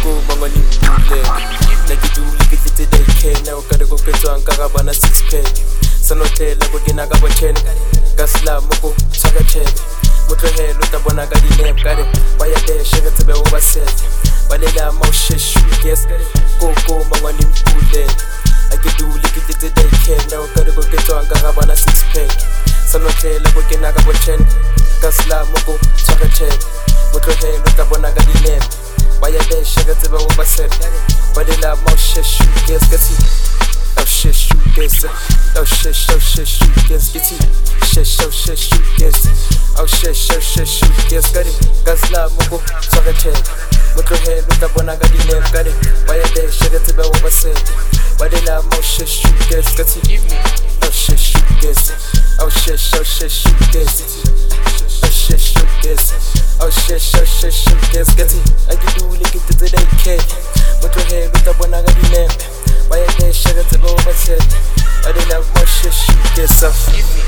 Go mangani mpule Naki duli ke tite day ken Na ukade ko ketwa nkaka bana 6 pack Sanotela ko kinaka bo 10 Kasla moko tsaka chebe Mutlo helo tabona ka dinep kare Baya deshe ke tsebe o ba set Balela ma o sheshu yes Go mangani mpule Naki duli ke tite day ken Na ukade ko ketwa nkaka bana 6 pack Sanotela ko kinaka bo 10 Kasla moko tsaka chebe Mutlo helo tabona ka dinep Baya deshe ke tsebe o ba set Balela ma o sheshu yes kati Oh shit, shoot this. Oh shit, shoot this. Get it. Shit, shoot this. Oh shit, shoot this. Got it. Gasla mugo. Tsaka check. Mutlo head with the bona got the name. Got it. Buy a day, shit it to be overset. But they love more shit, shoot this. Got it. Give me. Oh shit, shoot this. Oh shit, shoot this. Oh shit, shoot this. Oh shit, shoot this. Got it. I can do lick it to the day cake. Mutlo head with the bona got the name. Why you get sugar to go over set? I didn't have much shit, shoot yourself. Give me.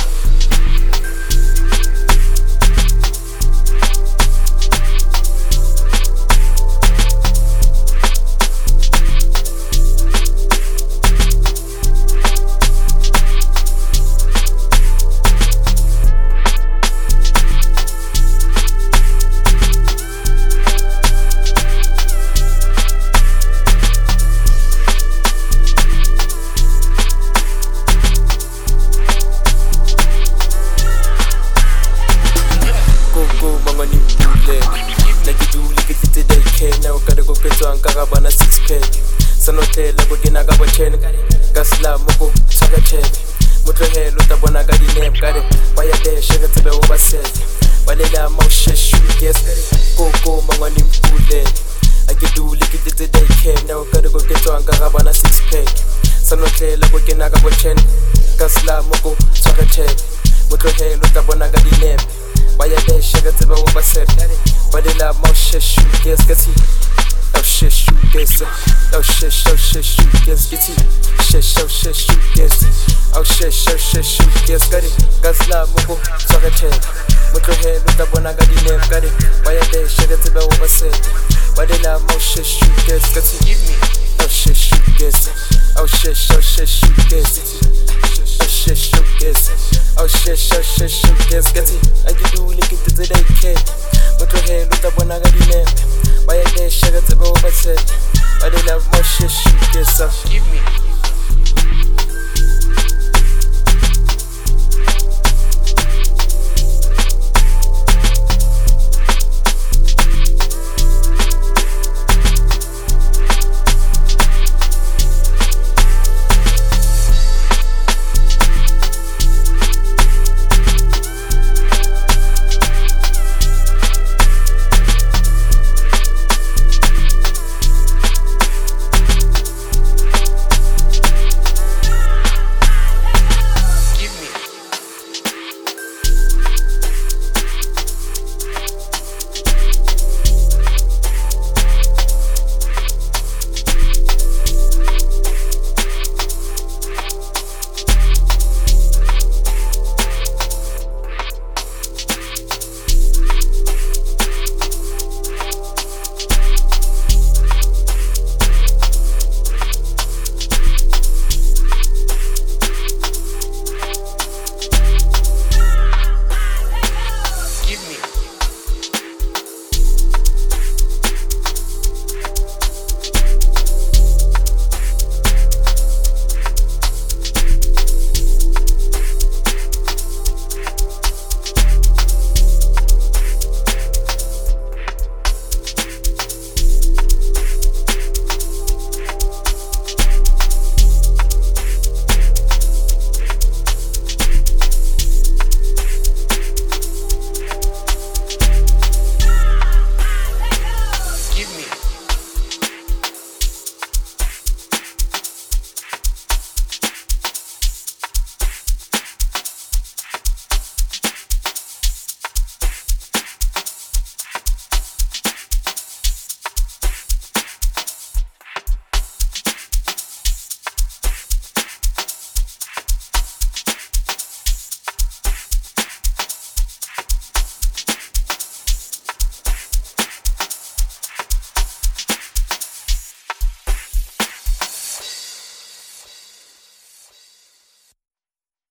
Bana 6 pack Sanotela ko kinaka bo 10 Kasla moko tsaka chebe Mutlo helo tabona ka dinep kare Baya deshe ke tsebe o ba set Balela ma o sheshu yes Go mangani mpule Ake duli ke tite day ken Na ukade ko ketwa nkaka bana 6 pack Sanotela ko kinaka bo 10 Kasla moko tsaka chebe Mutlo helo tabona ka dinep Baya deshe ke tsebe o ba set Balela ma o sheshu yes kati Oh shit, shoot this. Oh shit, shoot this. Get it. Shit, shoot this. Oh shit, shoot this. Got it. Gasla mugo. Tsaka check. Mutlo head with the bona got the name. Got it. Buy a day, shit it to be overset. Badela mo shit, shoot this. Got it. Give me. Oh shit, shoot this. Oh shit, shoot this. Oh shit, shoot this. Oh shit, shoot this. Got it. I can do lick it to the day cake. Mutlo head with the bona got the name. Buy a day, shit it